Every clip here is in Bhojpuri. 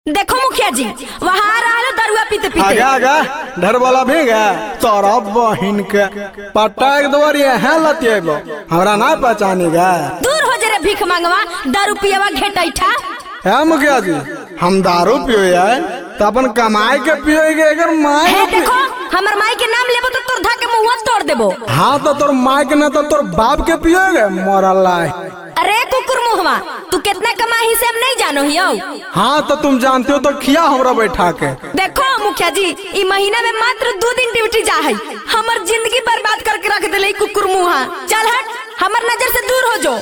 देखो मुखिया जी वहाँ आ रहा है दरुआ पीते पीते। आगे आगे ढेर वाला भी गया तोरा बहिन के पटाक द्वारी है लतिएगो हमरा ना पहचानेगा। दूर हो जरे भीख मांगवा दारू पियवा घेटैठा। है मुखिया जी हम दारू पियो है तो अपन कमाई के पियोगे अगर माई है देखो हमर माई के नाम लेबो तो तोर धा के मुंह तोड़ देबो। हाँ तो तोर माई के ना तो तोर बाप के पियोगे मोरला। अरे कुकुर मुहवा तू कितना कमाई से हम नहीं जानो हियो। हाँ तो तुम जानते हो तो खिया हमरा बैठा के। देखो मुखिया जी ई महीना में मात्र 2 दिन ड्यूटी जा है हमर जिंदगी बर्बाद करके रख देले कुकुर मुहा। चल हट हमर नजर से दूर हो जो।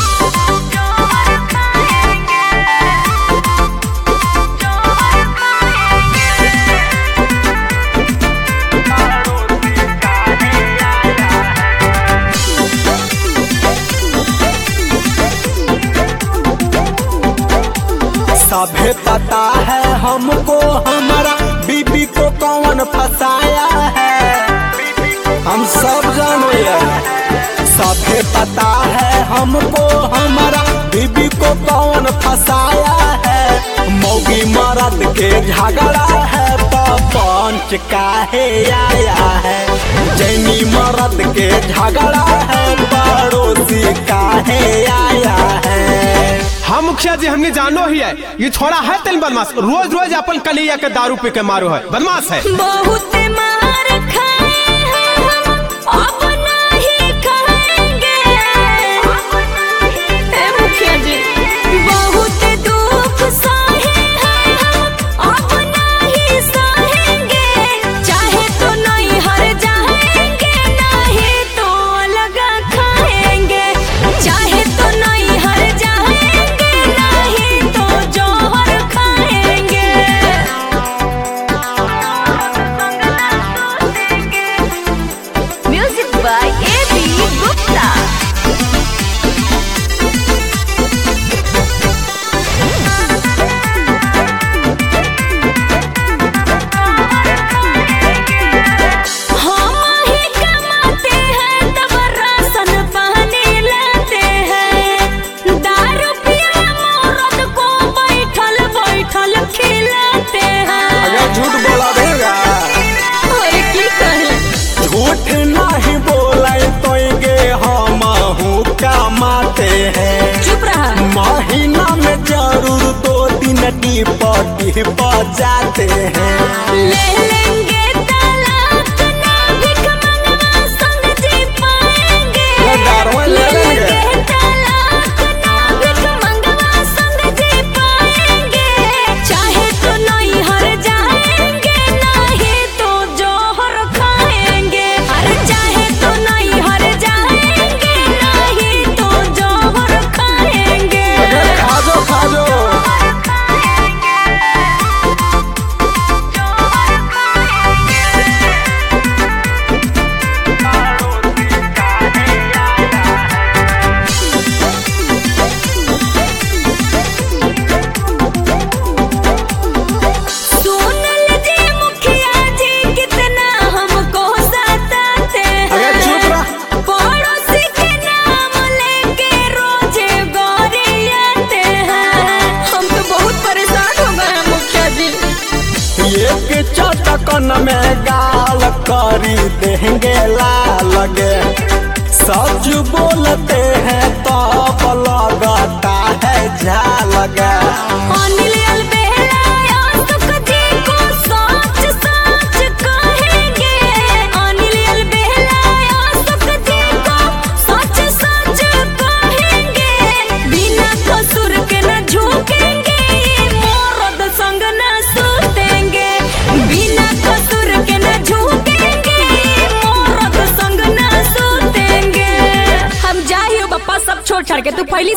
सभे पता है हमको हमारा बीबी को कौन फसाया है हम सब जानो सभे पता है हमको हमारा बीबी को कौन फसाया है। मौगी मर्द के झगड़ा है तो पंच काहे आया है। जैनी मर्द के झगड़ा है पड़ोसी काहे आया है। हाँ मुखिया जी हमने जानो ही है ये छोड़ा है तेल बदमाश रोज रोज अपन कलिया के दारू पी के मारो है बदमाश है। बहुत मार खाए हैं अब नहीं खाएंगे। मुखिया जी बहुत दुख सहे हैं अब नहीं सहेंगे। चाहे तो नहीं हर जाएंगे नहीं तो लगा खाएंगे। चाहे तो नहीं हर जाएंगे नहीं तो जोहर खाएंगे। Music by A.B. Gupta. हम ही कमाते हैं तब राशन पानी लाते हैं। दारू पिया मर्द को बैठल बैठल खिलाते हैं। अगर झूठ बोला देगा अरे की कहे झूठ नहीं बोला तो हम कमाते हैं। चुप रहा। महीना में जरूर 2 दिन डिपटी बजाते हैं। ले लेंगे तलाक ना भिख मंगवा संग जी पाएंगे। ये दारुआ ले लेंगे। तलाक ना भिख मंगवा संग जी पाएंगे। चाहे तो नहीं हर जाएंगे नहीं तो जोहर खाएंगे। अरे चाहे तो नहीं हर जाएंगे नहीं तो जोहर खाएंगे। अगर खाजो खाजो सुन लीजिए मुखिया जी कितना हमको सताते अगर चुप हैं। रहा। पड़ोसी के नाम लेके रोजे गोरियाते हैं। हम तो बहुत परेशान हो गए हैं मुखिया जी। एक चटकन में गाल करी देंगे लाल गे। सच बोलते हैं तब लगता है झाल गे। अनिल अलबेला आसुक जी को सच सच कहेंगे। अनिल अलबेला आसुक जी को सच सच कहेंगे। बिना कसूर के न झुकेंगे मर्द संग न सूतेंगे। बिना कसूर के न झुकेंगे मर्द संग न सूतेंगे। हम जाइयो बप्पा सब छोड़ छाड़ के तू पहली